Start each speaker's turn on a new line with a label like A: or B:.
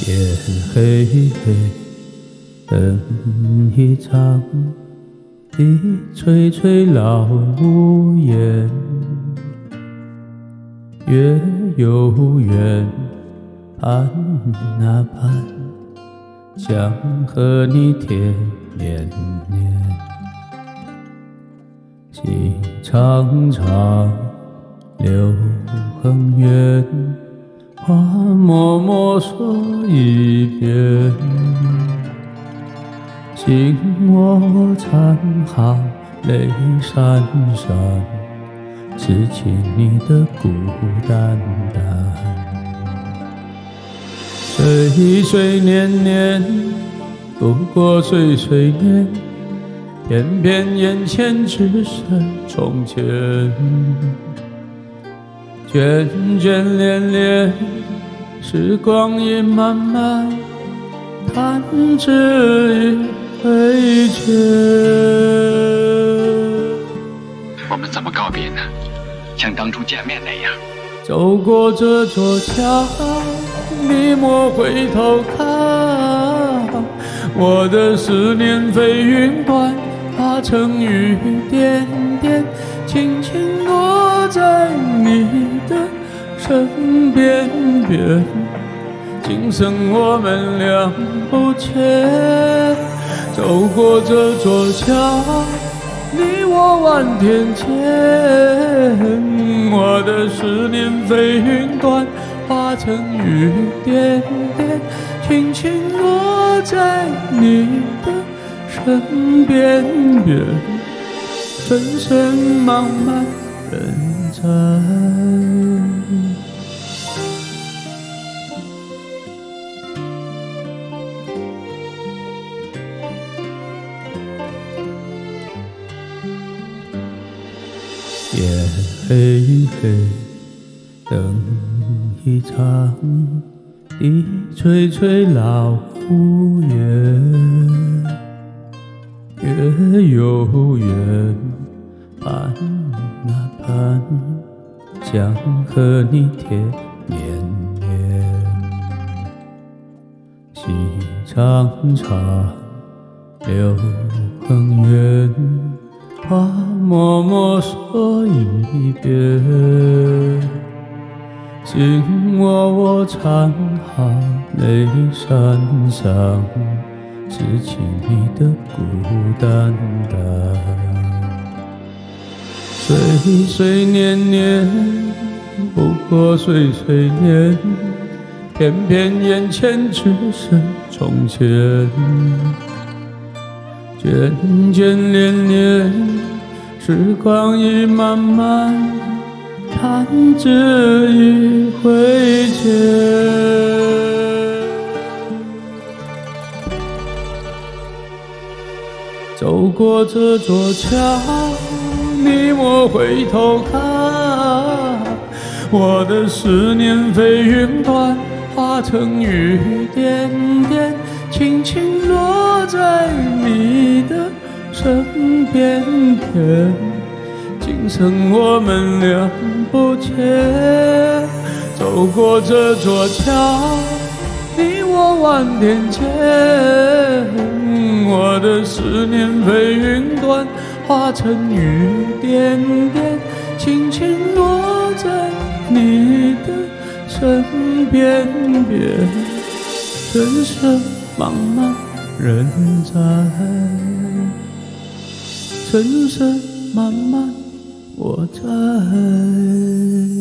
A: 夜黑黑，灯一场，一吹吹老屋檐，月悠远，盼啊盼，想和你甜绵绵。细长长，柳横远，话默默说一遍。心窝残好，泪潸潸，痴情你的孤单单。岁岁年年，度过岁岁年，偏偏眼前只剩从前。眷眷恋恋，时光已漫漫，弹指一挥间。
B: 我们怎么告别呢？像当初见面那样。
A: 走过这座桥，你莫回头看，我的思念飞云端，化成雨点点，轻轻落在你的身边边。今生我们两不欠，走过这座桥，你我万天间。我的思念飞云端，化成雨点点，轻轻落在你的身边边。深深茫茫人在。夜黑黑，灯一场，一吹吹老屋檐，月悠远，盼啊盼，想和你甜绵绵。细长长，柳横远，话默默说一遍。心窝残好，泪潸潸，痴情你的孤单单。岁岁年年，不过岁岁年，偏偏眼前只剩从前。眷眷恋恋，时光已漫漫，弹指一挥间。走过这座桥，你莫回头看，我的思念飞云端，化成雨点点，轻轻落在你的身边边。今生我们两不欠，走过这座桥，你我万天间。我的思念飞云端，化成雨点点，轻轻落在你的身边边。深深茫茫人在，深深漫漫我在。